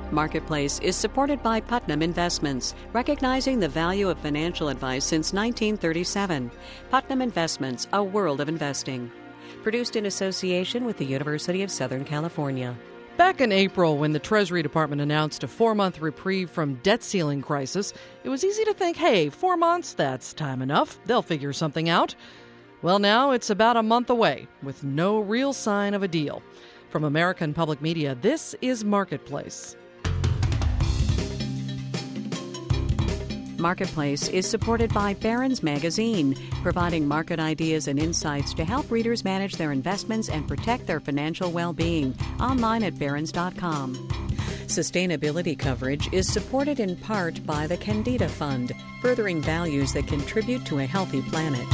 Marketplace is supported by Putnam Investments, recognizing the value of financial advice since 1937. Putnam Investments, a world of investing. Produced in association with the University of Southern California. Back in April, when the Treasury Department announced a 4-month reprieve from debt ceiling crisis, it was easy to think, hey, 4 months, that's time enough. They'll figure something out. Well, now it's about a month away, with no real sign of a deal. From American Public Media, this is Marketplace. Marketplace is supported by Barron's Magazine, providing market ideas and insights to help readers manage their investments and protect their financial well-being. Online at barrons.com. Sustainability coverage is supported in part by the Candida Fund, furthering values that contribute to a healthy planet.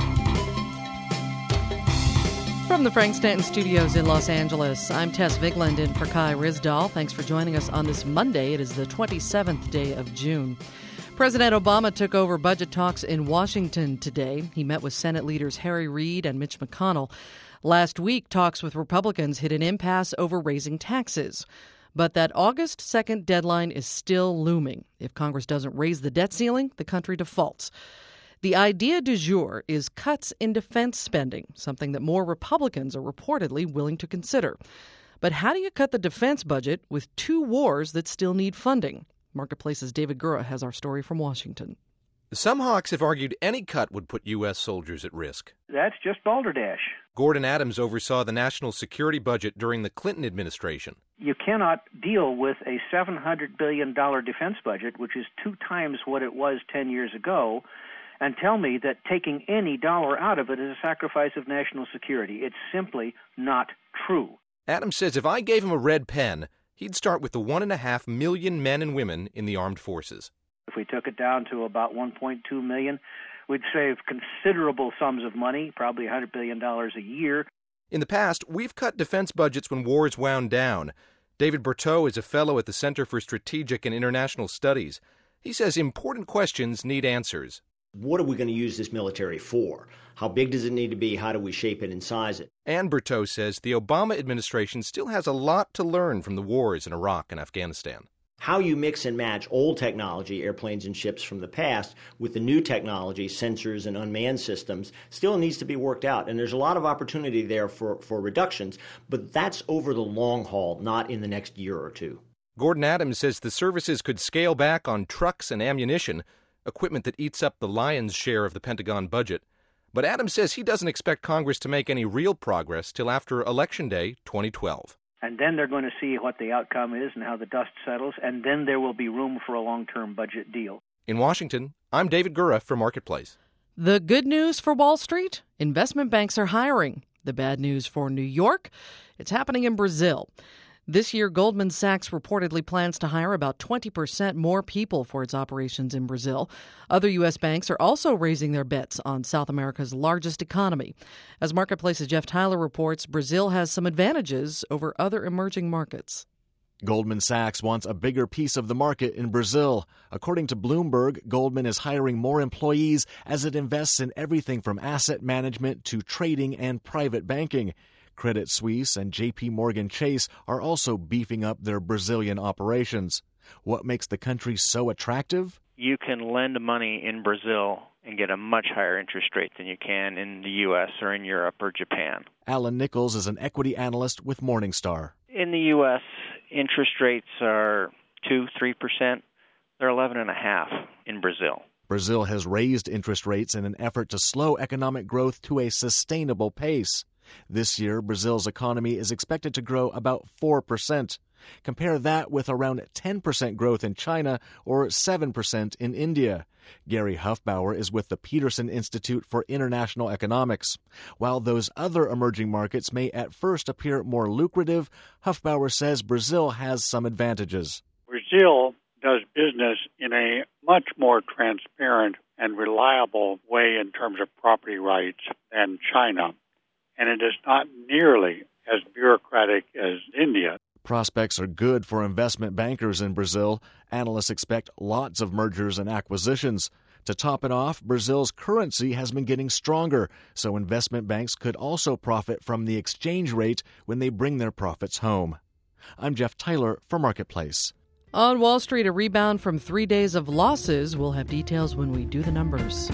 From the Frank Stanton Studios in Los Angeles, I'm Tess Vigland in for Kai Ryssdal. Thanks for joining us on this Monday. It is the 27th day of June. President Obama took over budget talks in Washington today. He met with Senate leaders Harry Reid and Mitch McConnell. Last week, talks with Republicans hit an impasse over raising taxes. But that August 2nd deadline is still looming. If Congress doesn't raise the debt ceiling, the country defaults. The idea du jour is cuts in defense spending, something that more Republicans are reportedly willing to consider. But how do you cut the defense budget with 2 wars that still need funding? Marketplace's David Gura has our story from Washington. Some hawks have argued any cut would put U.S. soldiers at risk. That's just balderdash. Gordon Adams oversaw the national security budget during the Clinton administration. You cannot deal with a $700 billion defense budget, which is 2 times what it was 10 years ago, and tell me that taking any dollar out of it is a sacrifice of national security. It's simply not true. Adams says if I gave him a red pen, he'd start with the 1.5 million men and women in the armed forces. If we took it down to about 1.2 million, we'd save considerable sums of money, probably $100 billion a year. In the past, we've cut defense budgets when wars wound down. David Berteau is a fellow at the Center for Strategic and International Studies. He says important questions need answers. What are we going to use this military for? How big does it need to be? How do we shape it and size it? And Berteau says the Obama administration still has a lot to learn from the wars in Iraq and Afghanistan. How you mix and match old technology, airplanes and ships from the past, with the new technology, sensors and unmanned systems, still needs to be worked out. And there's a lot of opportunity there for reductions, but that's over the long haul, not in the next year or two. Gordon Adams says the services could scale back on trucks and ammunition, equipment that eats up the lion's share of the Pentagon budget. But Adams says he doesn't expect Congress to make any real progress till after Election Day 2012. And then they're going to see what the outcome is and how the dust settles, and then there will be room for a long-term budget deal. In Washington, I'm David Gura for Marketplace. The good news for Wall Street? Investment banks are hiring. The bad news for New York? It's happening in Brazil. This year, Goldman Sachs reportedly plans to hire about 20% more people for its operations in Brazil. Other U.S. banks are also raising their bets on South America's largest economy. As Marketplace's Jeff Tyler reports, Brazil has some advantages over other emerging markets. Goldman Sachs wants a bigger piece of the market in Brazil. According to Bloomberg, Goldman is hiring more employees as it invests in everything from asset management to trading and private banking. Credit Suisse and J.P. Morgan Chase are also beefing up their Brazilian operations. What makes the country so attractive? You can lend money in Brazil and get a much higher interest rate than you can in the U.S. or in Europe or Japan. Alan Nichols is an equity analyst with Morningstar. In the U.S., interest rates are 2-3%. They're 11.5% in Brazil. Brazil has raised interest rates in an effort to slow economic growth to a sustainable pace. This year, Brazil's economy is expected to grow about 4%. Compare that with around 10% growth in China or 7% in India. Gary Huffbauer is with the Peterson Institute for International Economics. While those other emerging markets may at first appear more lucrative, Huffbauer says Brazil has some advantages. Brazil does business in a much more transparent and reliable way in terms of property rights than China. And it is not nearly as bureaucratic as India. Prospects are good for investment bankers in Brazil. Analysts expect lots of mergers and acquisitions. To top it off, Brazil's currency has been getting stronger, so investment banks could also profit from the exchange rate when they bring their profits home. I'm Jeff Tyler for Marketplace. On Wall Street, a rebound from 3 days of losses. We'll have details when we do the numbers.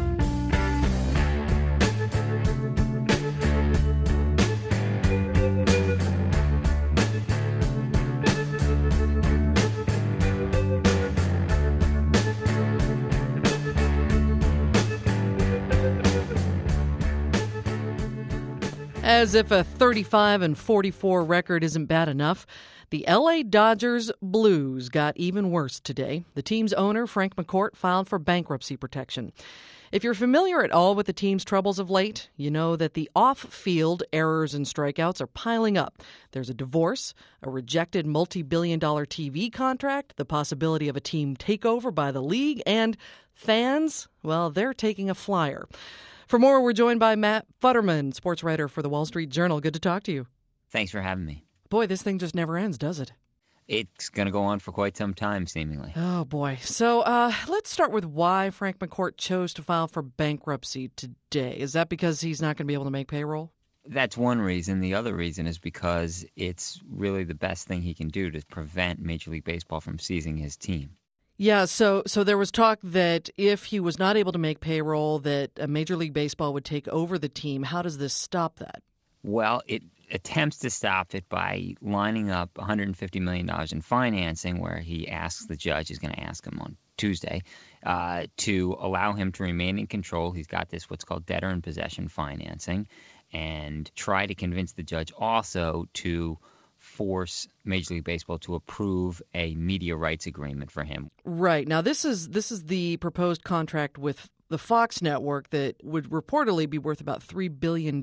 As if a 35-44 record isn't bad enough, the LA Dodgers Blues got even worse today. The team's owner, Frank McCourt, filed for bankruptcy protection. If you're familiar at all with the team's troubles of late, you know that the off-field errors and strikeouts are piling up. There's a divorce, a rejected multi-billion-dollar TV contract, the possibility of a team takeover by the league, and fans, well, they're taking a flyer. For more, we're joined by Matt Futterman, sports writer for the Wall Street Journal. Good to talk to you. Thanks for having me. Boy, this thing just never ends, does it? It's going to go on for quite some time, seemingly. Oh, boy. So let's start with why Frank McCourt chose to file for bankruptcy today. Is that because he's not going to be able to make payroll? That's one reason. The other reason is because it's really the best thing he can do to prevent Major League Baseball from seizing his team. Yeah, so there was talk that if he was not able to make payroll, that Major League Baseball would take over the team. How does this stop that? Well, it attempts to stop it by lining up $150 million in financing, where he asks the judge, he's going to ask him on Tuesday, to allow him to remain in control. He's got this what's called debtor in possession financing, and try to convince the judge also to force Major League Baseball to approve a media rights agreement for him. Right. Now, this is the proposed contract with the Fox network that would reportedly be worth about $3 billion,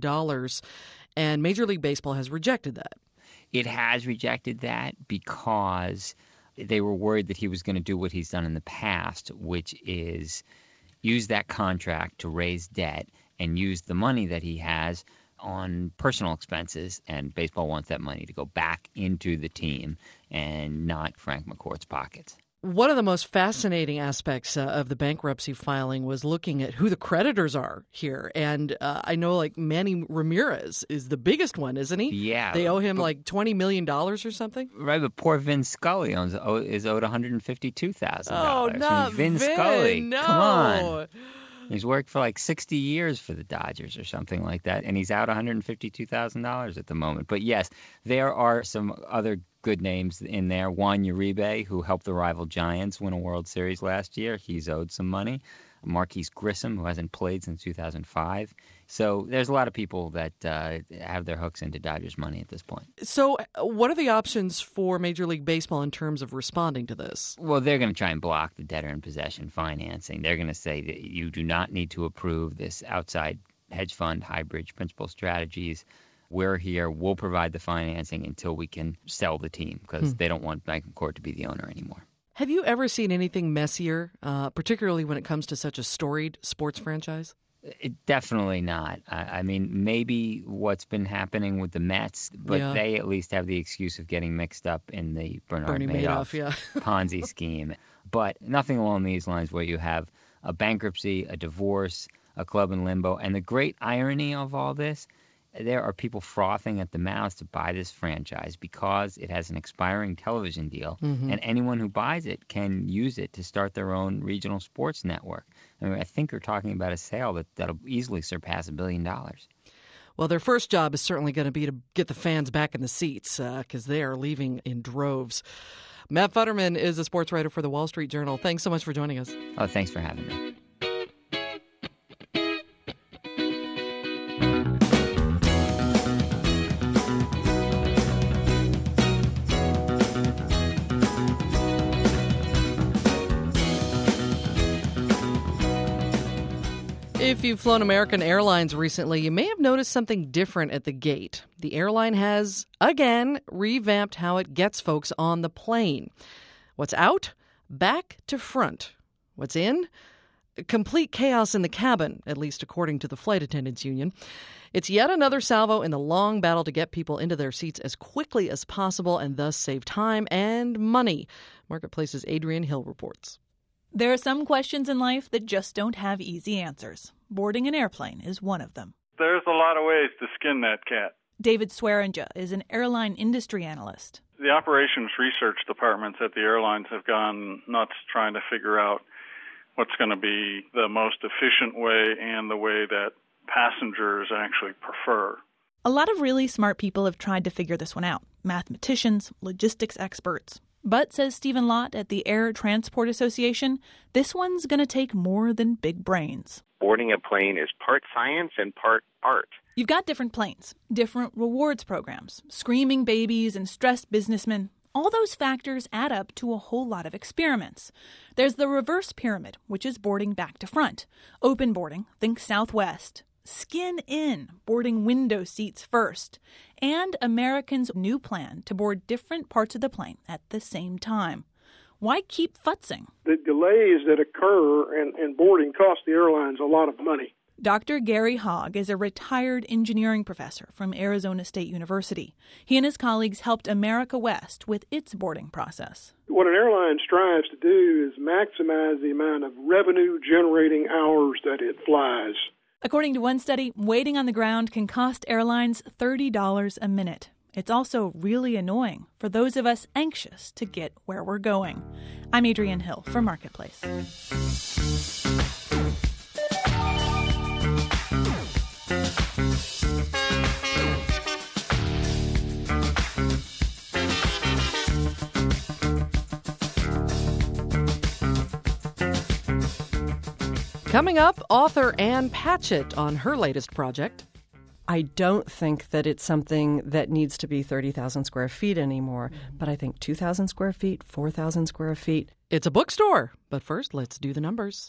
and Major League Baseball has rejected that. It has rejected that because they were worried that he was going to do what he's done in the past, which is use that contract to raise debt and use the money that he has on personal expenses, and baseball wants that money to go back into the team and not Frank McCourt's pockets. One of the most fascinating aspects of the bankruptcy filing was looking at who the creditors are here. And I know like Manny Ramirez is the biggest one, isn't he? Yeah. They owe him like $20 million or something? Right, but poor Vin Scully is owed $152,000. Oh, not Vin Scully. No. Come on. He's worked for like 60 years for the Dodgers or something like that, and he's out $152,000 at the moment. But yes, there are some other good names in there. Juan Uribe, who helped the rival Giants win a World Series last year, he's owed some money. Marquise Grissom, who hasn't played since 2005. So there's a lot of people that have their hooks into Dodgers money at this point. So what are the options for Major League Baseball in terms of responding to this? Well, they're going to try and block the debtor in possession financing. They're going to say that you do not need to approve this outside hedge fund, Highbridge Principal Strategies. We're here. We'll provide the financing until we can sell the team, because they don't want Frank McCourt to be the owner anymore. Have you ever seen anything messier, particularly when it comes to such a storied sports franchise? Definitely not. I mean, maybe what's been happening with the Mets, but they at least have the excuse of getting mixed up in the Bernie Madoff Ponzi scheme. But nothing along these lines, where you have a bankruptcy, a divorce, a club in limbo. And the great irony of all this, there are people frothing at the mouth to buy this franchise because it has an expiring television deal, and anyone who buys it can use it to start their own regional sports network. I mean, I think we're talking about a sale that'll easily surpass $1 billion. Well, their first job is certainly going to be to get the fans back in the seats, because they are leaving in droves. Matt Futterman is a sports writer for the Wall Street Journal. Thanks so much for joining us. Oh, thanks for having me. If you've flown American Airlines recently, you may have noticed something different at the gate. The airline has, again, revamped how it gets folks on the plane. What's out? Back to front. What's in? Complete chaos in the cabin, at least according to the Flight Attendants Union. It's yet another salvo in the long battle to get people into their seats as quickly as possible and thus save time and money. Marketplace's Adrienne Hill reports. There are some questions in life that just don't have easy answers. Boarding an airplane is one of them. There's a lot of ways to skin that cat. David Swearinga is an airline industry analyst. The operations research departments at the airlines have gone nuts trying to figure out what's going to be the most efficient way and the way that passengers actually prefer. A lot of really smart people have tried to figure this one out. Mathematicians, logistics experts. But, says Stephen Lott at the Air Transport Association, this one's going to take more than big brains. Boarding a plane is part science and part art. You've got different planes, different rewards programs, screaming babies and stressed businessmen. All those factors add up to a whole lot of experiments. There's the reverse pyramid, which is boarding back to front. Open boarding, think Southwest. Skin in, boarding window seats first. And American's new plan to board different parts of the plane at the same time. Why keep futzing? The delays that occur in boarding cost the airlines a lot of money. Dr. Gary Hogg is a retired engineering professor from Arizona State University. He and his colleagues helped America West with its boarding process. What an airline strives to do is maximize the amount of revenue-generating hours that it flies. According to one study, waiting on the ground can cost airlines $30 a minute. It's also really annoying for those of us anxious to get where we're going. I'm Adrienne Hill for Marketplace. Coming up, author Ann Patchett on her latest project. I don't think that it's something that needs to be 30,000 square feet anymore, but I think 2,000 square feet, 4,000 square feet. It's a bookstore, but first let's do the numbers.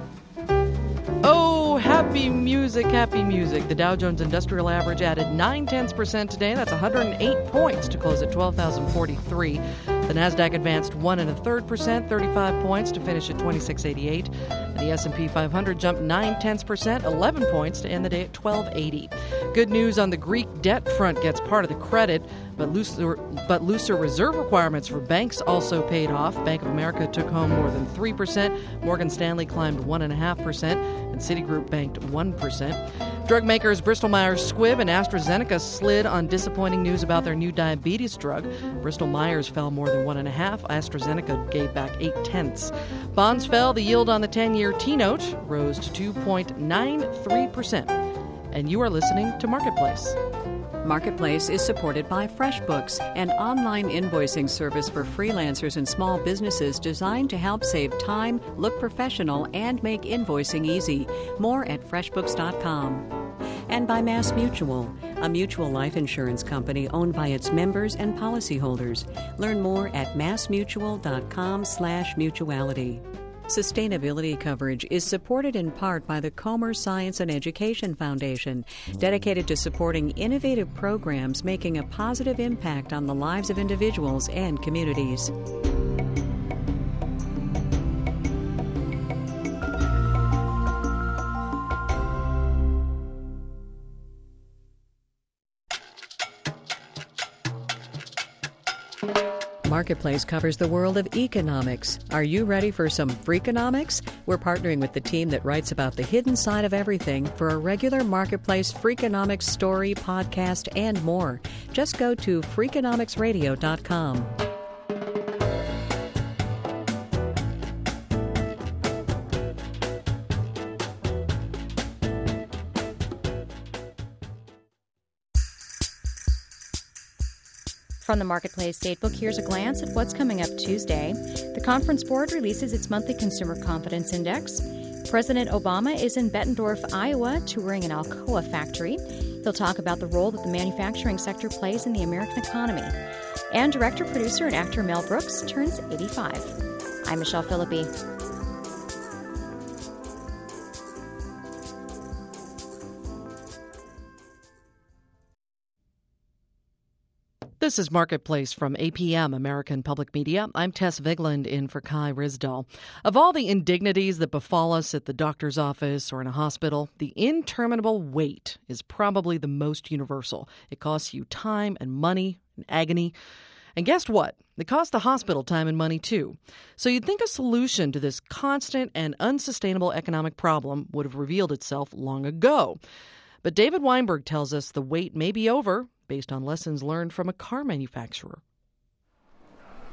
Oh, happy music, happy music. The Dow Jones Industrial Average added 0.9% today. That's 108 points to close at 12,043. The Nasdaq advanced 1 1/3%, 35 points to finish at 2688. And the S&P 500 jumped 0.9%, 11 points to end the day at 1280. Good news on the Greek debt front gets part of the credit, but looser reserve requirements for banks also paid off. Bank of America took home more than 3%. Morgan Stanley climbed 1.5%, and Citigroup banked 1%. Drug makers Bristol-Myers Squibb and AstraZeneca slid on disappointing news about their new diabetes drug. Bristol-Myers fell more than 1.5%. AstraZeneca gave back 0.8%. Bonds fell. The yield on the 10-year T-note rose to 2.93%. And you are listening to Marketplace. Marketplace is supported by FreshBooks, an online invoicing service for freelancers and small businesses designed to help save time, look professional, and make invoicing easy. More at FreshBooks.com. And by MassMutual, a mutual life insurance company owned by its members and policyholders. Learn more at massmutual.com/mutuality. Sustainability coverage is supported in part by the Comer Science and Education Foundation, dedicated to supporting innovative programs making a positive impact on the lives of individuals and communities. Marketplace covers the world of economics. Are you ready for some Freakonomics? We're partnering with the team that writes about the hidden side of everything for a regular Marketplace Freakonomics story, podcast, and more. Just go to Freakonomicsradio.com. From the Marketplace Datebook, here's a glance at what's coming up Tuesday. The Conference Board releases its monthly Consumer Confidence Index. President Obama is in Bettendorf, Iowa, touring an Alcoa factory. He'll talk about the role that the manufacturing sector plays in the American economy. And director, producer, and actor Mel Brooks turns 85. I'm Michelle Philippi. This is Marketplace from APM, American Public Media. I'm Tess Vigland in for Kai Risdahl. Of all the indignities that befall us at the doctor's office or in a hospital, the interminable wait is probably the most universal. It costs you time and money and agony. And guess what? It costs the hospital time and money, too. So you'd think a solution to this constant and unsustainable economic problem would have revealed itself long ago. But David Weinberg tells us the wait may be over, based on lessons learned from a car manufacturer.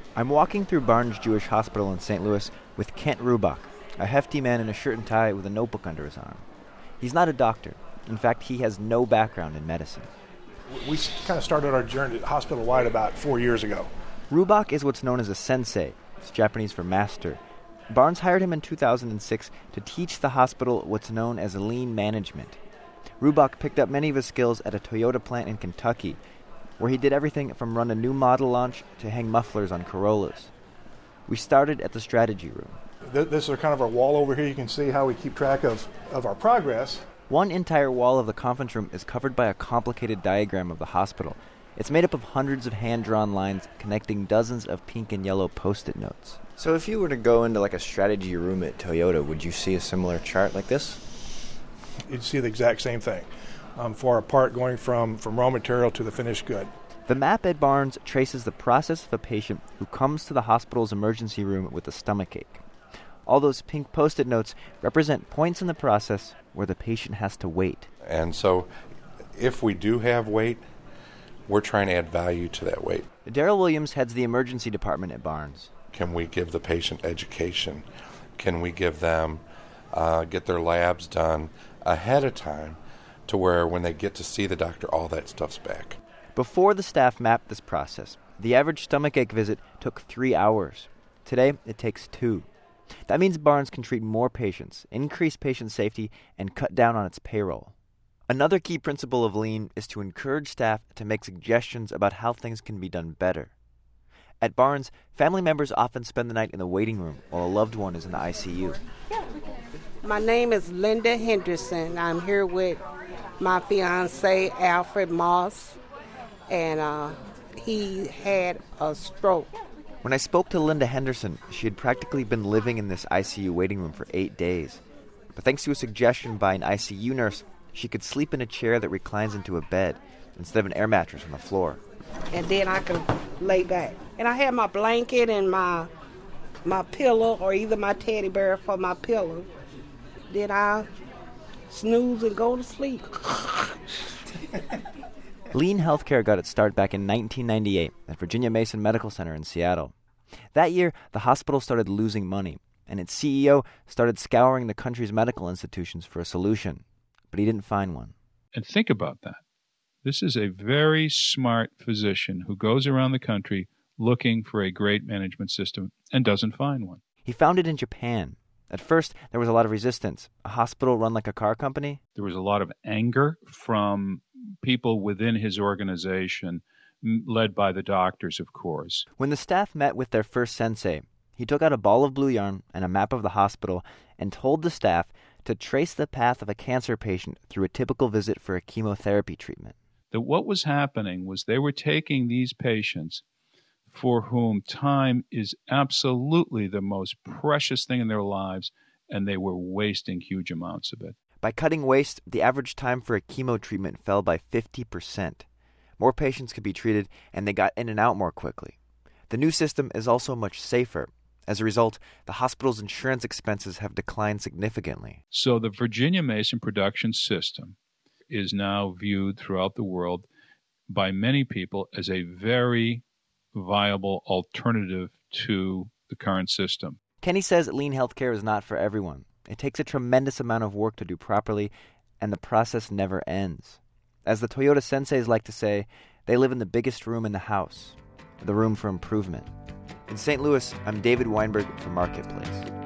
I'm walking through Barnes Jewish Hospital in St. Louis with Kent Rubach, a hefty man in a shirt and tie with a notebook under his arm. He's not a doctor. In fact, he has no background in medicine. We kind of started our journey hospital-wide about 4 years ago. Rubach is what's known as a sensei. It's Japanese for master. Barnes hired him in 2006 to teach the hospital what's known as lean management. Rubach picked up many of his skills at a Toyota plant in Kentucky, where he did everything from run a new model launch to hang mufflers on Corollas. We started at the strategy room. This is kind of our wall over here. You can see how we keep track of our progress. One entire wall of the conference room is covered by a complicated diagram of the hospital. It's made up of hundreds of hand-drawn lines connecting dozens of pink and yellow Post-it notes. So if you were to go into like a strategy room at Toyota, would you see a similar chart like this? You'd see the exact same thing for a part going from raw material to the finished good. The map at Barnes traces the process of a patient who comes to the hospital's emergency room with a stomachache. All those pink Post-it notes represent points in the process where the patient has to wait. And so if we do have wait, we're trying to add value to that wait. Daryl Williams heads the emergency department at Barnes. Can we give the patient education? Can we give them, get their labs done ahead of time to where when they get to see the doctor, all that stuff's back? Before the staff mapped this process, the average stomachache visit took 3 hours. Today, it takes 2. That means Barnes can treat more patients, increase patient safety, and cut down on its payroll. Another key principle of Lean is to encourage staff to make suggestions about how things can be done better. At Barnes, family members often spend the night in the waiting room while a loved one is in the ICU. My name is Linda Henderson. I'm here with my fiancé, Alfred Moss, and he had a stroke. When I spoke to Linda Henderson, she had practically been living in this ICU waiting room for 8 days. But thanks to a suggestion by an ICU nurse, she could sleep in a chair that reclines into a bed instead of an air mattress on the floor. And then I could lay back. And I had my blanket and my pillow, or either my teddy bear for my pillow. Then I snooze and go to sleep. Lean Healthcare got its start back in 1998 at Virginia Mason Medical Center in Seattle. That year, the hospital started losing money, and its CEO started scouring the country's medical institutions for a solution. But he didn't find one. And think about that. This is a very smart physician who goes around the country looking for a great management system and doesn't find one. He found it in Japan. At first, there was a lot of resistance. A hospital run like a car company? There was a lot of anger from people within his organization, led by the doctors, of course. When the staff met with their first sensei, he took out a ball of blue yarn and a map of the hospital and told the staff to trace the path of a cancer patient through a typical visit for a chemotherapy treatment. That what was happening was they were taking these patients for whom time is absolutely the most precious thing in their lives, and they were wasting huge amounts of it. By cutting waste, the average time for a chemo treatment fell by 50%. More patients could be treated, and they got in and out more quickly. The new system is also much safer. As a result, the hospital's insurance expenses have declined significantly. So the Virginia Mason production system is now viewed throughout the world by many people as a very viable alternative to the current system. Kenny says lean healthcare is not for everyone. It takes a tremendous amount of work to do properly, and the process never ends. As the Toyota senseis like to say, they live in the biggest room in the house, the room for improvement. In St. Louis, I'm David Weinberg for Marketplace.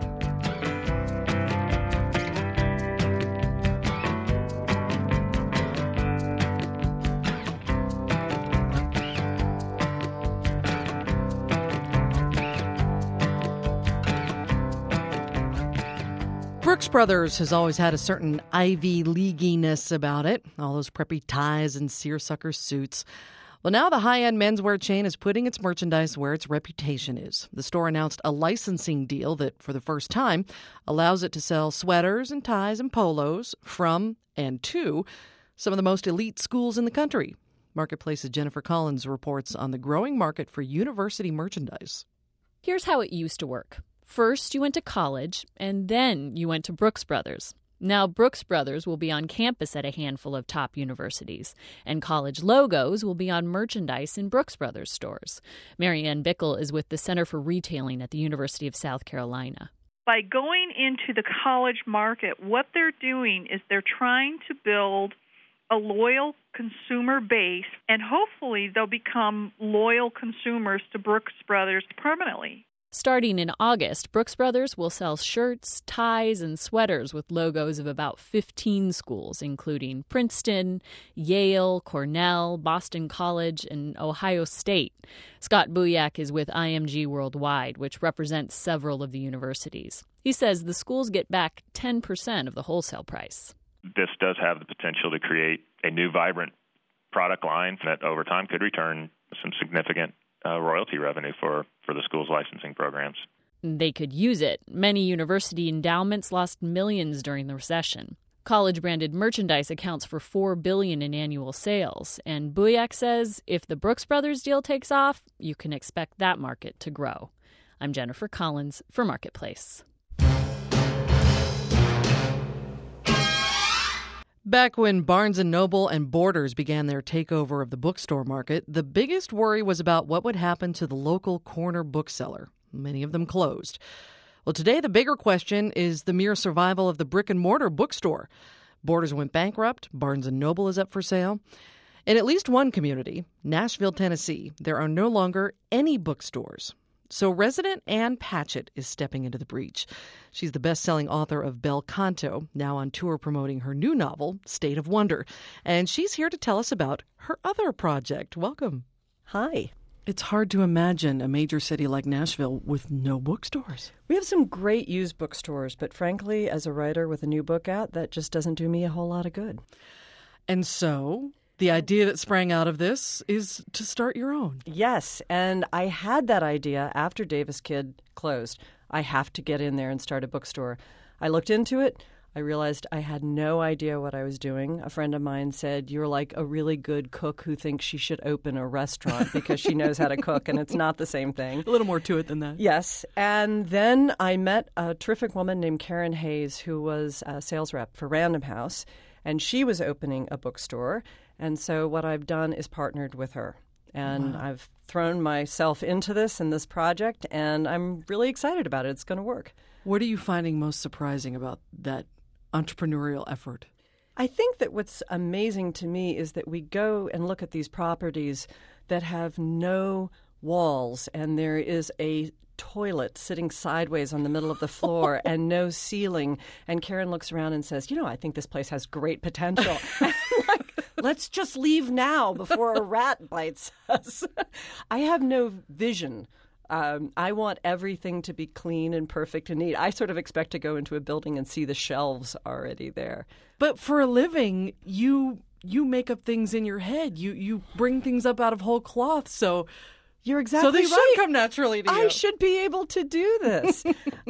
Brooks Brothers has always had a certain Ivy Leaguiness about it, all those preppy ties and seersucker suits. Well, now the high-end menswear chain is putting its merchandise where its reputation is. The store announced a licensing deal that, for the first time, allows it to sell sweaters and ties and polos from and to some of the most elite schools in the country. Marketplace's Jennifer Collins reports on the growing market for university merchandise. Here's how it used to work. First, you went to college, and then you went to Brooks Brothers. Now, Brooks Brothers will be on campus at a handful of top universities, and college logos will be on merchandise in Brooks Brothers stores. Marianne Bickel is with the Center for Retailing at the University of South Carolina. By going into the college market, what they're doing is they're trying to build a loyal consumer base, and hopefully they'll become loyal consumers to Brooks Brothers permanently. Starting in August, Brooks Brothers will sell shirts, ties, and sweaters with logos of about 15 schools, including Princeton, Yale, Cornell, Boston College, and Ohio State. Scott Buyak is with IMG Worldwide, which represents several of the universities. He says the schools get back 10% of the wholesale price. This does have the potential to create a new, vibrant product line that over time could return some significant royalty revenue for the school's licensing programs. They could use it. Many university endowments lost millions during the recession. College-branded merchandise accounts for $4 billion in annual sales, and Buyak says if the Brooks Brothers deal takes off, you can expect that market to grow. I'm Jennifer Collins for Marketplace. Back when Barnes & Noble and Borders began their takeover of the bookstore market, the biggest worry was about what would happen to the local corner bookseller. Many of them closed. Well, today the bigger question is the mere survival of the brick-and-mortar bookstore. Borders went bankrupt. Barnes & Noble is up for sale. In at least one community, Nashville, Tennessee, there are no longer any bookstores. So resident Ann Patchett is stepping into the breach. She's the best-selling author of Bel Canto, now on tour promoting her new novel, State of Wonder. And she's here to tell us about her other project. Welcome. Hi. It's hard to imagine a major city like Nashville with no bookstores. We have some great used bookstores, but frankly, as a writer with a new book out, that just doesn't do me a whole lot of good. And so the idea that sprang out of this is to start your own. Yes, and I had that idea after Davis Kid closed. I have to get in there and start a bookstore. I looked into it. I realized I had no idea what I was doing. A friend of mine said, you're like a really good cook who thinks she should open a restaurant because she knows how to cook, and it's not the same thing. A little more to it than that. Yes. And then I met a terrific woman named Karen Hayes, who was a sales rep for Random House, and she was opening a bookstore. And so what I've done is partnered with her. And wow. I've thrown myself into this and this project, and I'm really excited about it. It's going to work. What are you finding most surprising about that entrepreneurial effort? I think that what's amazing to me is that we go and look at these properties that have no walls, and there is a toilet sitting sideways on the middle of the floor and no ceiling. And Karen looks around and says, I think this place has great potential. Let's just leave now before a rat bites us. I have no vision. I want everything to be clean and perfect and neat. I sort of expect to go into a building and see the shelves already there. But for a living, you make up things in your head. You bring things up out of whole cloth. So you're exactly right. So they should come naturally to you. I should be able to do this.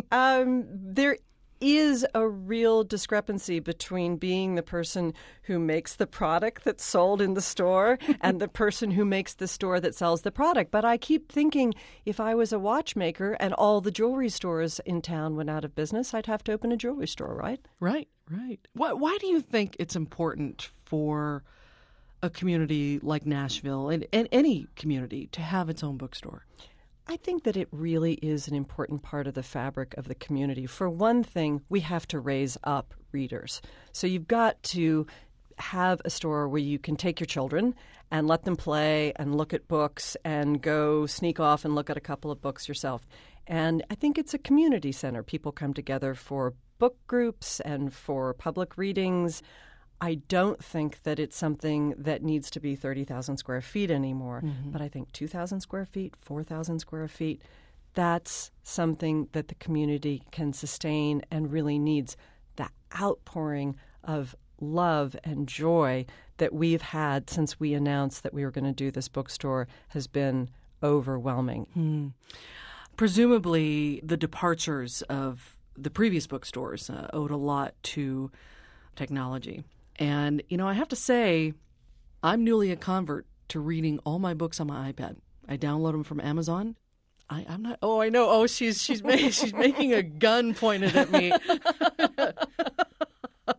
There is a real discrepancy between being the person who makes the product that's sold in the store and the person who makes the store that sells the product. But I keep thinking if I was a watchmaker and all the jewelry stores in town went out of business, I'd have to open a jewelry store, right? Right. Why do you think it's important for a community like Nashville and any community to have its own bookstore? I think that it really is an important part of the fabric of the community. For one thing, we have to raise up readers. So you've got to have a store where you can take your children and let them play and look at books and go sneak off and look at a couple of books yourself. And I think it's a community center. People come together for book groups and for public readings. I don't think that it's something that needs to be 30,000 square feet anymore, but I think 2,000 square feet, 4,000 square feet, that's something that the community can sustain and really needs. The outpouring of love and joy that we've had since we announced that we were going to do this bookstore has been overwhelming. Presumably, the departures of the previous bookstores owed a lot to technology. And, I have to say, I'm newly a convert to reading all my books on my iPad. I download them from Amazon. I'm not. Oh, I know. Oh, she's making a gun pointed at me.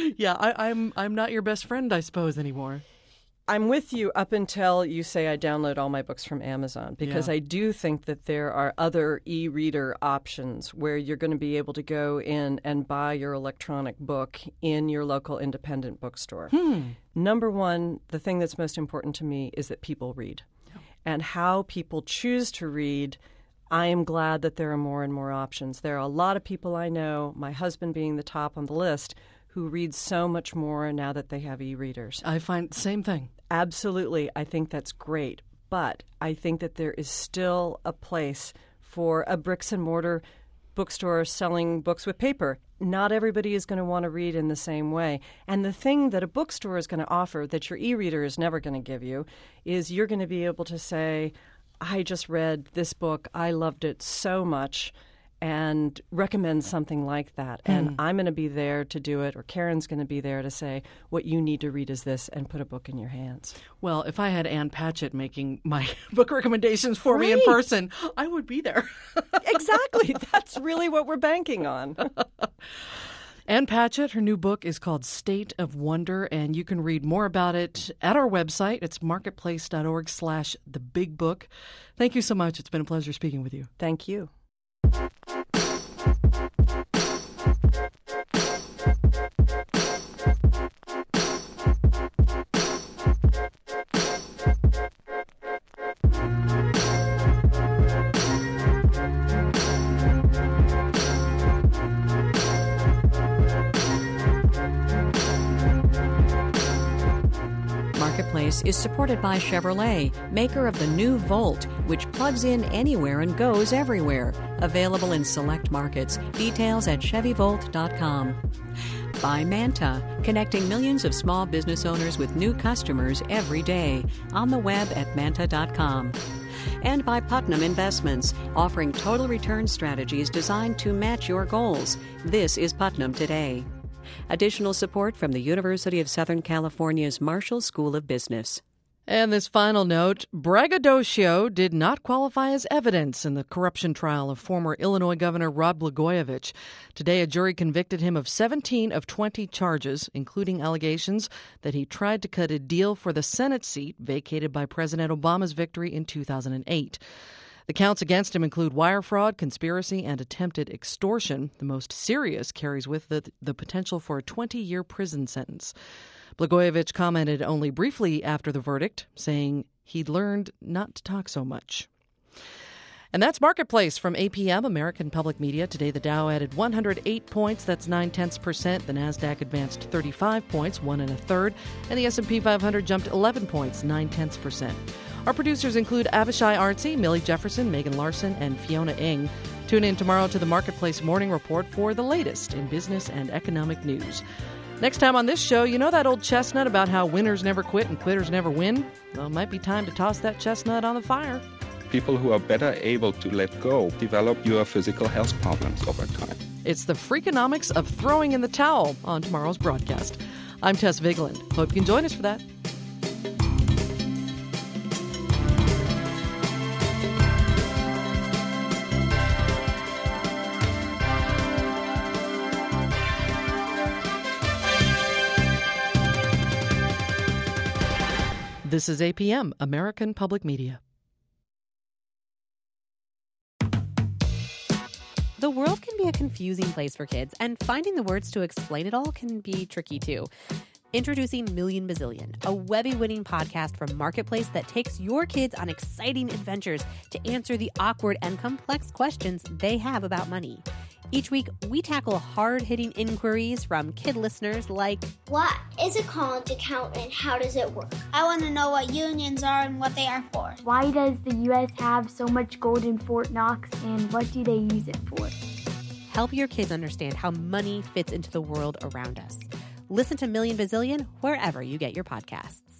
Yeah, I'm not your best friend, I suppose, anymore. I'm with you up until you say I download all my books from Amazon, because I do think that there are other e-reader options where you're going to be able to go in and buy your electronic book in your local independent bookstore. Number one, the thing that's most important to me is that people read. And how people choose to read, I am glad that there are more and more options. There are a lot of people I know, my husband being the top on the list, who read so much more now that they have e-readers. I find the same thing. Absolutely. I think that's great. But I think that there is still a place for a bricks and mortar bookstore selling books with paper. Not everybody is going to want to read in the same way. And the thing that a bookstore is going to offer that your e-reader is never going to give you is you're going to be able to say, I just read this book, I loved it so much, and recommend something like that. And I'm going to be there to do it, or Karen's going to be there to say, what you need to read is this, and put a book in your hands. Well, if I had Ann Patchett making my book recommendations for me in person, I would be there. Exactly. That's really what we're banking on. Ann Patchett, her new book is called State of Wonder, and you can read more about it at our website. It's marketplace.org/thebigbook. Thank you so much. It's been a pleasure speaking with you. Thank you. Marketplace is supported by Chevrolet, maker of the new Volt, which plugs in anywhere and goes everywhere. Available in select markets. Details at ChevyVolt.com. By Manta, connecting millions of small business owners with new customers every day. On the web at Manta.com. And by Putnam Investments, offering total return strategies designed to match your goals. This is Putnam Today. Additional support from the University of Southern California's Marshall School of Business. And this final note, braggadocio did not qualify as evidence in the corruption trial of former Illinois Governor Rod Blagojevich. Today, a jury convicted him of 17 of 20 charges, including allegations that he tried to cut a deal for the Senate seat vacated by President Obama's victory in 2008. The counts against him include wire fraud, conspiracy, and attempted extortion. The most serious carries with it the potential for a 20-year prison sentence. Blagojevich commented only briefly after the verdict, saying he'd learned not to talk so much. And that's Marketplace from APM, American Public Media. Today, the Dow added 108 points. That's 0.9%. The NASDAQ advanced 35 points, 1 1/3. And the S&P 500 jumped 11 points, 0.9%. Our producers include Avishai Artsy, Millie Jefferson, Megan Larson, and Fiona Ng. Tune in tomorrow to the Marketplace Morning Report for the latest in business and economic news. Next time on this show, you know that old chestnut about how winners never quit and quitters never win? Well, it might be time to toss that chestnut on the fire. People who are better able to let go develop fewer physical health problems over time. It's the Freakonomics of throwing in the towel on tomorrow's broadcast. I'm Tess Vigland. Hope you can join us for that. This is APM, American Public Media. The world can be a confusing place for kids, and finding the words to explain it all can be tricky too. Introducing Million Bazillion, a Webby-winning podcast from Marketplace that takes your kids on exciting adventures to answer the awkward and complex questions they have about money. Each week, we tackle hard-hitting inquiries from kid listeners like, what is a college account and how does it work? I want to know what unions are and what they are for. Why does the U.S. have so much gold in Fort Knox and what do they use it for? Help your kids understand how money fits into the world around us. Listen to Million Bazillion wherever you get your podcasts.